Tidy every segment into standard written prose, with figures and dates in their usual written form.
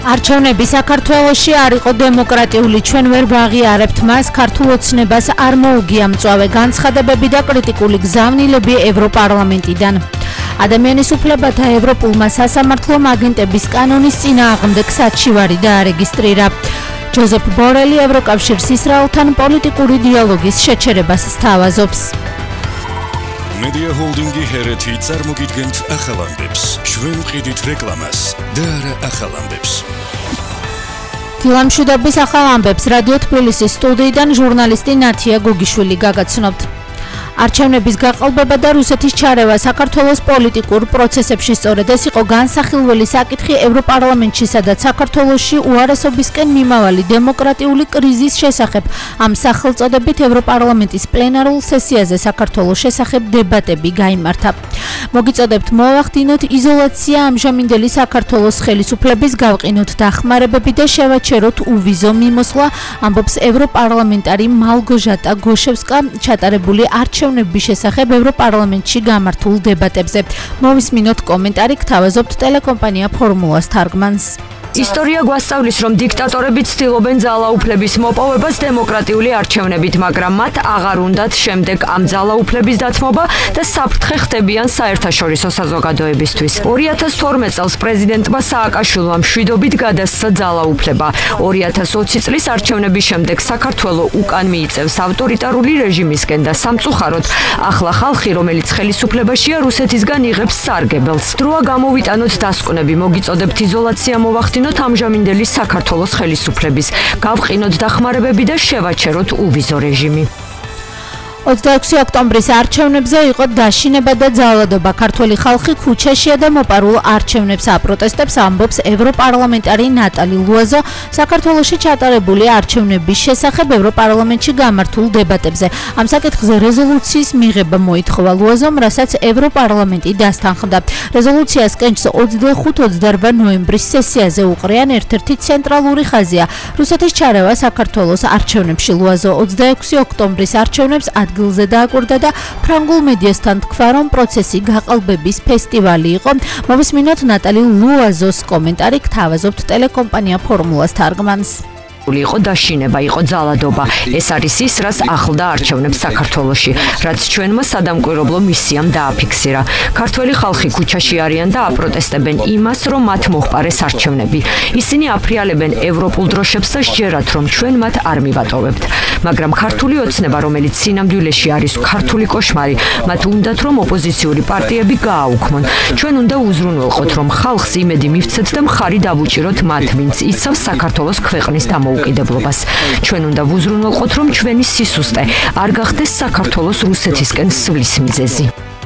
არჩევნები საქართველოში არ იყო დემოკრატიული, ჩვენ ვერ ვაღიარებთ მას, ქართულ ოცნებას არ მოუგია მწვავე განცხადებები და კრიტიკული გზავნილები ევროპარლამენტიდან. ადამიანის უფლებათა ევროპულმა სასამართლომ აგენტების კანონის წინააღმდეგ საჩივარი დაარეგისტრირა. ჯოზეფ ბორელი ევროკავშირის ისრაელთან პოლიტიკური დიალოგის შეჩერებას სთავაზობს. Media Holdingi Hereti წარმოგიდგენთ ახალ ამბებს. ჩვენ ვყიდით რეკლამას და არა ახალ ამბებს. დილამშვიდობის ახალ ამბებს რადიო თბილისის სტუდიიდან ჟურნალისტი ნათია გოგიშვილი გაგაცნობთ. არჩევნების გაყალბება და რუსეთის ჩარევა საქართველოს პოლიტიკურ პროცესებში სწორედ ეს იყო განსახილველი საკითხი ევროპარლამენტში, სადაც საქართველოში უარესობისკენ მიმავალი დემოკრატიული კრიზის შესახებ ამ სახელწოდებით ევროპარლამენტის პლენარულ სესიაზე საქართველოს შესახებ დებატები გაიმართა. მოგიწოდებთ მოვახდინოთ იზოლაცია ამჟამინდელი საქართველოს ხელისუფლების, გავყინოთ დახმარებები და შევაჩეროთ უვიზო მიმოსვლა, ამბობს ევროპარლამენტარი მალგოჟატა გოშევსკა ჩატარებული არჩევნების შესახებ ევროპარლამენტში გამართულ დებატებზე. მოვისმინოთ კომენტარი, გთავაზობთ ტელეკომპანია ფორმულას თარგმანს. ისტორია გვასწავლის, რომ დიქტატორები ცდილობენ ძალაუფლების მოპოვებას დემოკრატიული არჩევნებით, მაგრამ მათ აღარ უნდათ შემდეგ ამ ძალაუფლების დათმობა და საფრთხე ხდებიან საერთაშორისო საზოგადოებისთვის. 2012 წელს პრეზიდენტმა სააკაშვილმა მშვიდობით გადასცა ძალაუფლება. 2020 წლის არჩევნების შემდეგ საქართველოს უკან მიიწევს ავტორიტარული რეჟიმისკენ და სამწუხაროდ ახლა ხალხი, რომელიც ხელისუფლებაშია, რუსეთისგან იღებს სარგებელს. დროა გამოვიტანოთ დასკვნები, მოგიწოდებთ იზოლაცია მოვახდინოთ ამჟამინდელი საქართველოს ხელისუფლების, გავყინოთ დახმარებები და შევაჩეროთ უვიზო რეჟიმი. 26 ოქტომბრის არჩევნებზე იყო დაშინება და ძალადობა. ქართველი ხალხი ქუჩაშია და მოპარულ არჩევნებს აპროტესტებს, ამბობს ევროპარლამენტარი ნატალი ლუაზო საქართველოში ჩატარებული არჩევნების შესახებ ევროპარლამენტში გამართულ დებატებზე. ამ საკითხზე რეზოლუციის მიღება მოითხოვა ლუაზომ, რასაც ევროპარლამენტი დასთანხმდა. რეზოლუციას კენჭს 25-28 ნოემბრის სესიაზე უყრიან. ერთ-ერთი ცენტრალური ხაზია რუსეთის ჩარევა საქართველოს არჩევნებში. ლუაზო 26 ოქტომბრის არჩევნებს ადგილზე დააკვირდა და ფრანგულ მედიასთან თქვა, რომ პროცესი გაყალბების ფესტივალი იყო. მოვისმინოთ ნატალი ლუაზოს კომენტარი, გთავაზობთ ტელეკომპანია ფორმულას თარგმანს. იყო დაშინება, იყო ძალადობა. ეს არის ის, რაც ახლდა არჩევნებს საქართველოში, რაც ჩვენმა სადამკვირვებლო მისიამ დააფიქსირა. ქართველი ხალხი ქუჩაში არიან და აპროტესტებენ იმას, რომ მათ მოჰყარეს არჩევნები. ისინი აფრიალებენ ევროპულ დროშებს და სჯერათ, რომ ჩვენ მათ არ მივატოვებთ. მაგრამ ქართული ოცნება, რომელიც სინამდვილეში არის ქართული კოშმარი, მათ უნდათ, რომ ოპოზიციური პარტიები გააუქმონ. ჩვენ უნდა უზრუნველყოთ, რომ ხალხს იმედი მივცეთ და მხარი დავუჭიროთ მათ, ვინც იცავს საქართველოს ქვეყნის დამოუკიდებლობას. ჩვენ უნდა ვუზრუნველყოთ, რომ ჩვენი სისუსტე არ გახდეს საქართველოს რუსეთისკენ სვლის მიზეზი.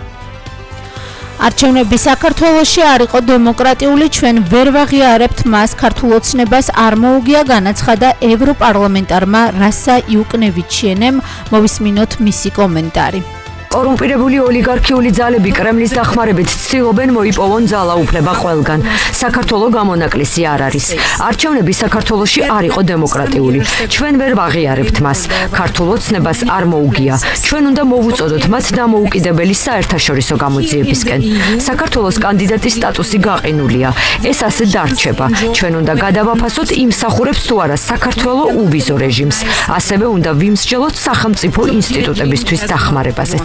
არჩევნები საქართველოში არ იყო დემოკრატიული, ჩვენ ვერ ვაღიარებთ მას, ქართულ ოცნებას არ მოუგია, განაცხადა ევროპარლამენტარმა რასა იუკნევიჩიენემ. მოვისმინოთ მისი კომენტარი. კორუმპირებული ოლიგარქიული ძალები კრემლის დახმარებით ცდილობენ მოიპოვონ ძალაუფლება ყველგან. საქართველოს გამონაკლისი არ არის. არჩევნები საქართველოში არ იყო დემოკრატიული. ჩვენ ვერ ვაღიარებთ მას. ქართულ ოცნებას არ მოუგია. ჩვენ უნდა მოვუწოდოთ მათ დამოუკიდებელი საერთაშორისო გამოძიებისკენ. საქართველოს კანდიდატის სტატუსი გაყინულია. ეს ასე დარჩება. ჩვენ უნდა გადავაფასოთ იმსახურებს თუ არა საქართველოს უვიზო რეჟიმს. ასევე უნდა ვიმსჯელოთ სახელმწიფო ინსტიტუტებისთვის დახმარებაზეც.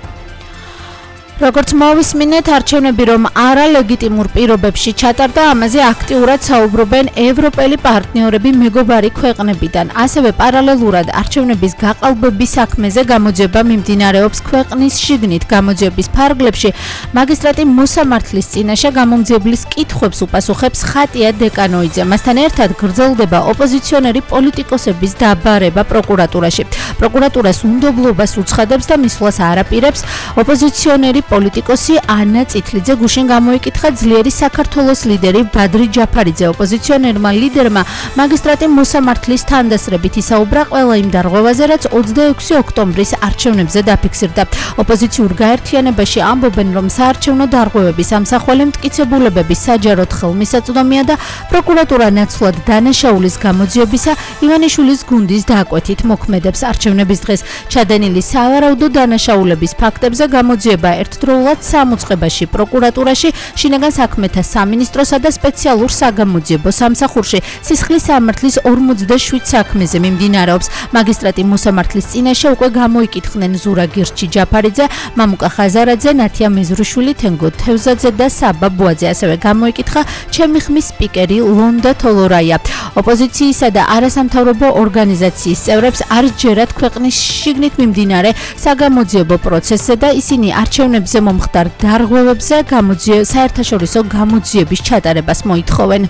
როგორც მოვისმინეთ, არჩევნები რომ არალეგიტიმურ პირობებში ჩატარდა, ამაზე აქტიურად საუბრობენ ევროპელი პარტნიორები მეგობარი ქვეყნებიდან. ასევე პარალელურად არჩევნების გაყალბების საქმეზე გამოძიება მიმდინარეობს ქვეყნის შიგნით. გამოძიების ფარგლებში მაგისტრატი მოსამართლის წინაშე გამომძიებლის კითხვებს უპასუხებს ხატია დეკანოიძე. მასთან ერთად გრძელდება ოპოზიციონერი პოლიტიკოსების დაბარება პროკურატურაში. პროკურატურას უნდობლობას უცხადებს და მისვლას არაპირებს. ოპოზიციონერი პოლიტიკოსი ანა წითლიძე გუშინ გამოიკითხა ძლიერი საქართველოს ლიდერი ბადრი ჯაფარიძე. ოპოზიციონერმა ლიდერმა მაგისტრატი მოსამართლის თანდასრებით ისაუბრა ყველა იმ დარღვევაზე, რაც 26 ოქტომბრის არჩევნებზე დაფიქსირდა. ოპოზიციურ გაერთიანებაში ამბობენ, რომ საარჩევნო დარღვევების ამსახველი მტკიცებულებების საჯაროდ ხელმისაწვდომია და პროკურატურა ნაცვლად დანაშაულის გამოძიებისა ივანიშვილის გუნდის დაკვეთით მოქმედებს. არჩევნების დღეს ჩადენილი სავარაუდო დანაშაულების ფაქტებზე გამოძიება ერთ დღესდღეულად სამუწყებაში, პროკურატურაში, შინაგან საქმეთა სამინისტროსა და სპეციალურ საგამოძიებო სამსახურში სისხლის სამართლის 47 საქმეზე მიმდინარეობს. მაგისტრატი მოსამართლის წინაშე უკვე გამოიკითხნენ ზურა გირჩი-ჯაფარიძე, მამუკა ხაზარაძე, ნათია მეზრუშვილი, თენგო თევზაძე და საბა ბუაძე. ასევე გამოიკითხა ჩემი ხმის სპიკერი ლონდა თოლორაია. ოპოზიციისა და არასამთავრობო ორგანიზაციის წევრებს არ ჯერათ ქვეყნის შიგნით მიმდინარე საგამოძიებო პროცესზე და ისინი არჩევნებზე მომხდარ დარღვევებზე საერთაშორისო გამოძიების ჩატარებას მოითხოვენ.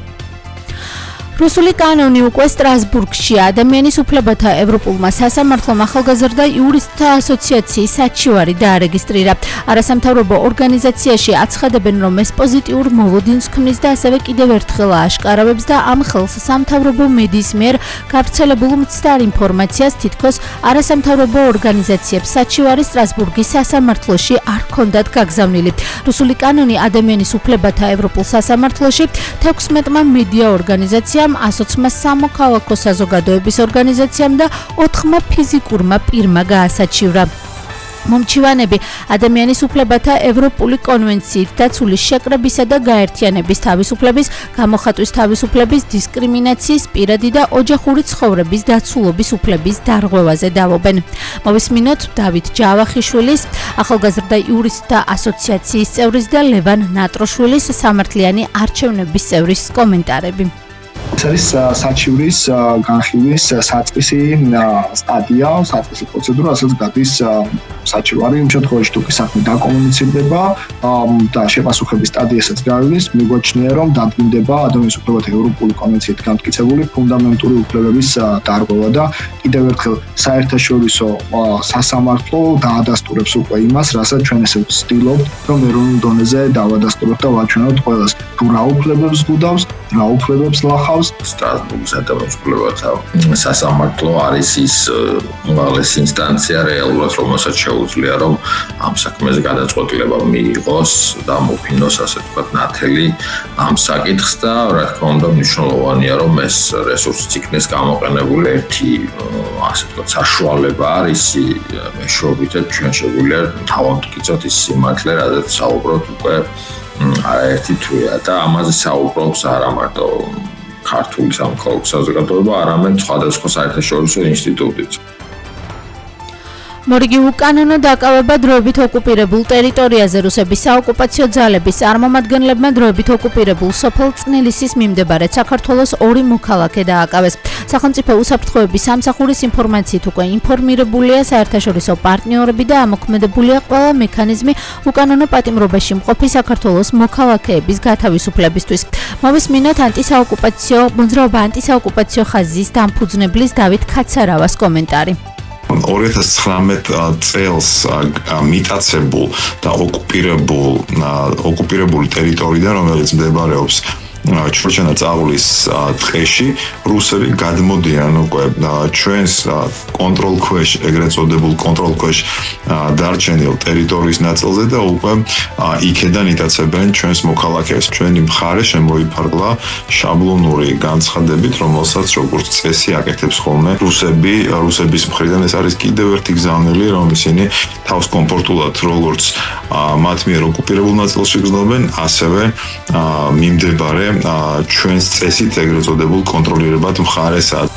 რუსული კანონი უკვე სტრასბურგშია. ადამიანის უფლებათა ევროპულმა სასამართლომ ახალგაზრდა იურისტთა ასოციაციის საჩივარი დაარეგისტრირა. არასამთავრობო ორგანიზაციაში აცხადებენ, რომ ეს პოზიტიურ მოლოდინს ქმნის და ასევე კიდევ ერთხელ ააშკარავებს და ამ ხელს სამთავრობო მედიის მიერ გავრცელებულ მცდარ ინფორმაციას თითქოს არასამთავრობო ორგანიზაციებს საჩივარი სტრასბურგის სასამართლოში არ ჰქონდათ გაგზავნილი. რუსული კანონი ადამიანის უფლებათა ევროპულ სასამართლოში 16-მა მედია ორგანიზაციამ, 120-მა სამოქალაქო საზოგადოების ორგანიზაციამ და 4-მა ფიზიკურმა პირმა გაასაჩივრა. მომჩივანები ადამიანის უფლებათა ევროპული კონვენციით დაცული შეკრებისა და გაერთიანების თავისუფლების, გამოხატვის თავისუფლების, დისკრიმინაციის, პირადი და ოჯახური ცხოვრების დაცულობის უფლების დარღვევაზე დავობენ. მოვისმინოთ დავით ჯავახიშვილის, ახალგაზრდა იურისტთა ასოციაციის წევრის და ლევან ნატროშვილის სამართლიანი არჩევნების წევრის კომენტარები. ეს არის საჩივრის განხილვის საწყისი სტადია, საწყისი პროცედურა, რასაც გადის საჩივარი. იმ შემთხვევაში თუ კი საქმე დაკომუნიცირდება და შეპასუხების სტადიასაც გავიდეს, მიგვაჩნია, რომ დადგინდება ადამიანის უფლებათა ევროპული კონვენციით განმტკიცებული ფუნდამენტური უფლებების დარღვევა და კიდევ ერთხელ საერთაშორისო სასამართლო დაადასტურებს უკვე იმას, რასაც ჩვენ ესე ვცდილობთ, რომ ეროვნულ დონეზე დავადასტურებთ და ვაჩვენოთ ყველას, თუ რა უფლებებს გვდავს, რა უფლებებს ლახავს. სტრასბურგის ადამიანის უფლებათა სასამართლო არის ის უმაღლესი ინსტანცია რეალურად, რომელსაც შეუძლია, რომ ამ საქმეზე გადაწყვეტილება მიიღოს და მოფინოს, ასე ვთქვათ, ნათელი ამ საკითხს და რა თქმა უნდა მნიშვნელოვანია, რომ ეს რესურსიც იქნეს გამოყენებული. ერთი, ასე ვთქვათ, საშუალება არის მეშვეობითად ჩვენ შეგვიძლია თავამტკიცოთ ის სიმართლე, რადგან საუბრობთ უკვე არაერთი თვეა და ამაზე საუბრობს არა მარტო ქართული სამოქალაქო საზოგადოება, არამედ სხვადასხვა საერთაშორისო ინსტიტუტიც. მორიგი უკანონო დაკავება დროებით ოკუპირებულ ტერიტორიაზე რუსების საოკუპაციო ძალების წარმომადგენლებმა დროებით ოკუპირებულ სოფელ წნელისის მიმდებარედ საქართველოს 2 მოქალაქე დააკავეს. სახელმწიფო უსაფრთხოების სამსახურის ინფორმაციით უკვე ინფორმირებულია საერთაშორისო პარტნიორები და ამოქმედებულია ყველა მექანიზმი უკანონო პატიმრობაში მყოფი საქართველოს მოქალაქეების გათავისუფლებისთვის. მოვისმინოთ მოძრაობა ანტისაოკუპაციო ხაზის დამფუძნებლის დავით ქაცარავას კომენტარი. 2019 წელს მიტაცებულ და ოკუპირებული ტერიტორიიდან, რომელიც მდებარეობს ჩორჩანა წაღვლის ტყეში, რუსები გადმოდიან უკვე ჩვენს კონტროლ ქვეშ, ეგრეთ წოდებულ კონტროლ ქვეშ დარჩენილ ტერიტორიის ნაწილზე და უკვე იქედან იტაცებენ ჩვენს მოქალაქეებს. ჩვენი მხარე შემოიფარგლა შაბლონური განცხადებით, რომელსაც როგორც წესი აკეთებს ხოლმე რუსების მხრიდან. ეს არის კიდევ ერთი გზავნილი, რომ ისინი თავს კომფორტულად როგორც მათ მიერ ოკუპირებულ ნაწილში გრძნობენ, ასევე მიმდებარე ჩვენს წესით ეგრეთ წოდებულ კონტროლირებად მხარესაც.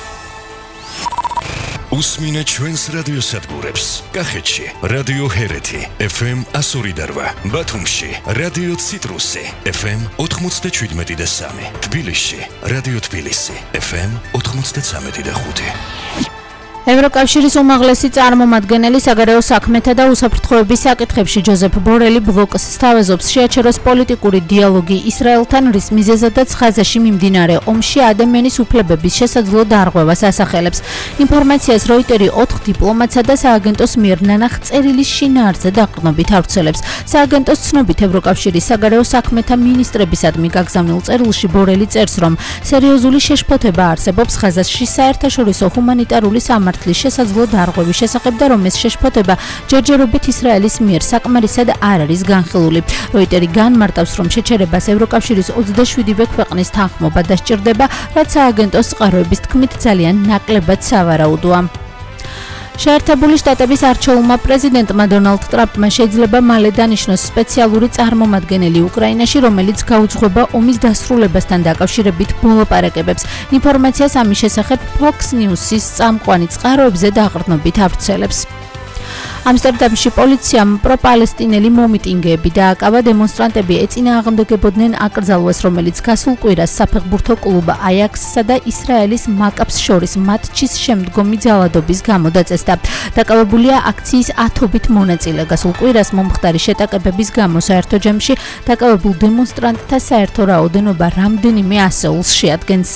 უსმინე ჩვენს რადიოსადგურებს. კახეთში რადიო ჰერეთი FM 102.8, ბათუმში რადიო ციტრუსი FM 97.3, თბილისში რადიო თბილისი FM 93.5. ევროკავშირის უმაღლესი წარმომადგენელი საგარეო საქმეთა და უსაფრთხოების საკითხებში ჯოზეფ ბორელი ბლოკს სთავაზობს შეაჩეროს პოლიტიკური დიალოგი ისრაელთან, რის მიზეზადაც ღაზაში მიმდინარე ომში ადამიანის უფლებების შესაძლო დარღვევას ასახელებს. ინფორმაციას როიტერი 4 დიპლომატსა და სააგენტოს მიერ ნანახ წერილის შინაარსზე დაყრდნობით ავრცელებს. სააგენტოს ცნობით ევროკავშირის საგარეო საქმეთა მინისტრებისადმი გაგზავნილ წერილში ბორელი წერს, რომ სერიოზული შეშფოთება არსებობს ღაზაში საერთაშორისო ჰუმანიტარული სამართლის შესაძლო დარღვევის შესახებ და რომ ეს შეშფოთება ჯერჯერობით ისრაელის მიერ საკმარისად არ არის განხილული. როიტერი განმარტავს, რომ შეჩერებას ევროკავშირის 27-ვე ქვეყნის თანხმობა დასჭირდება, რაც სააგენტოს წყაროების თქმით ძალიან ნაკლებად სავარაუდოა. შეერთებული შტატების არჩეულმა პრეზიდენტმა დონალდ ტრამპმა შეიძლება მალე დანიშნოს სპეციალური წარმომადგენელი უკრაინაში, რომელიც გაუძღვება ომის დასრულებასთან დაკავშირებით მოლაპარაკებებს. ინფორმაციას ამის შესახებ Fox News-ის წამყვანი წყაროებზე დაყრდნობით ავრცელებს. ამსტერდამში პოლიციამ პროპალესტინელი მომიტინგეები დააკავა. დემონსტრანტები ეწინააღმდეგებოდნენ აკრძალვას, რომელიც გასულ კვირას საფეხბურთო კლუბ აიაქსსა და ისრაელის მაკაბს შორის მატჩის შემდგომი ძალადობის გამო დაწესდა. დაკავებულია აქციის ათობით მონაწილე. გასულ კვირას მომხდარი შეტაკებების გამო საერთო ჯამში დაკავებულ დემონსტრანტთა საერთო რაოდენობა რამდენიმე ასეულს შეადგენს.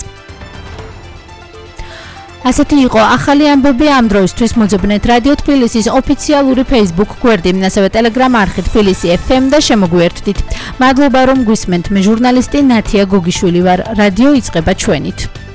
ასეთი იყო ახალი ამბები ამ დროისთვის. მოძებნეთ რადიო თბილისის ოფიციალური Facebook გვერდი, ასევე Telegram არხი თბილისი FM და შემოგვიერთდით. მადლობა რომ გვისმენთ. მე ჟურნალისტი ნათია გოგიშვილი ვარ. რადიო იწყება ჩვენით.